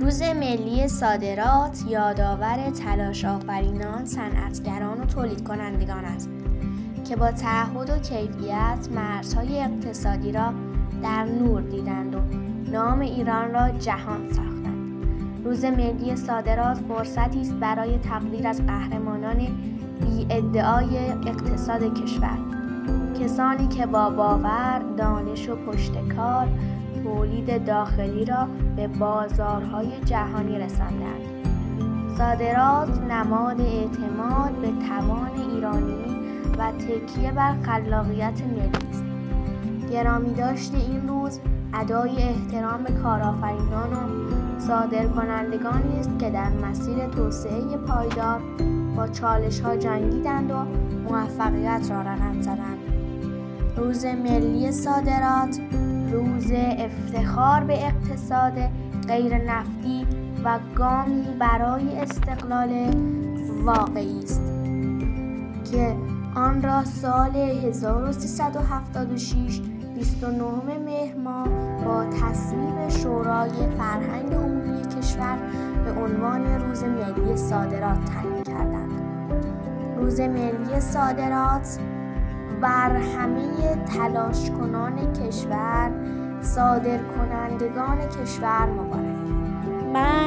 روز ملی صادرات یادآور تلاش آفرینان، صنعتگران و تولید کنندگان است که با تعهد و کیفیت مرزهای اقتصادی را در نور دیدند و نام ایران را جهان ساختند. روز ملی صادرات فرصتی است برای تقدیر از قهرمانان بی‌ادعای اقتصاد کشور، کسانی که با باور، دانش و پشتکار تولید داخلی را به بازارهای جهانی رساندند. صادرات نماد اعتماد به توان ایرانی و تکیه بر خلاقیت ملی است. گرامی داشت این روز ادای احترام به کارآفرینان و صادرکنندگانی است که در مسیر توسعه پایدار با چالش‌ها جنگیدند و موفقیت را رقم زدند. روز ملی صادرات روز افتخار به اقتصاد غیر نفتی و گامی برای استقلال واقعی است که آن را سال 1376 29 مهر ماه با تصویب شورای فرهنگ عمومی کشور به عنوان روز ملی صادرات تعیین کردند. روز ملی صادرات بر همه تلاش کنان کشور، صادرکنندگان کشور مبارک.